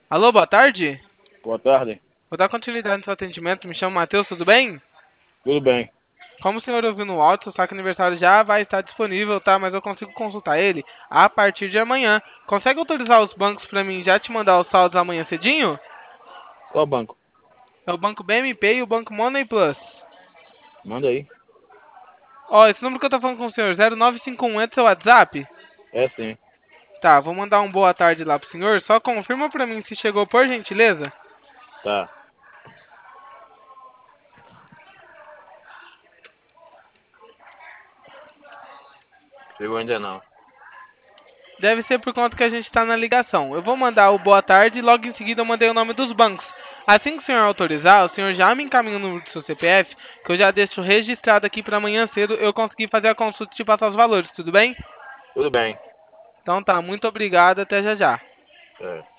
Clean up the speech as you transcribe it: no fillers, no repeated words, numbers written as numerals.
Alô, boa tarde. Boa tarde. Vou dar continuidade no seu atendimento. Me chamo Matheus, tudo bem? Tudo bem? Como o senhor ouviu no áudio, seu saque aniversário já vai estar disponível, tá? Mas eu consigo consultar ele a partir de amanhã. Consegue autorizar os bancos para mim já te mandar os saldos amanhã cedinho? Qual banco? É o Banco BMP e o Banco Money Plus. Manda aí. Ó, esse número que eu tô falando com o senhor, 0951, é do seu WhatsApp? É sim. Tá, vou mandar um boa tarde lá pro senhor. Só confirma pra mim se chegou, por gentileza. Tá. Chegou ainda não. Deve ser por conta que a gente está na ligação. Eu vou mandar o boa tarde e logo em seguida eu mandei o nome dos bancos. Assim que o senhor autorizar, o senhor já me encaminha o número do seu CPF, que eu já deixo registrado aqui para amanhã cedo eu conseguir fazer a consulta e te passar os valores, tudo bem? Tudo bem. Então tá, muito obrigado, até já já. É.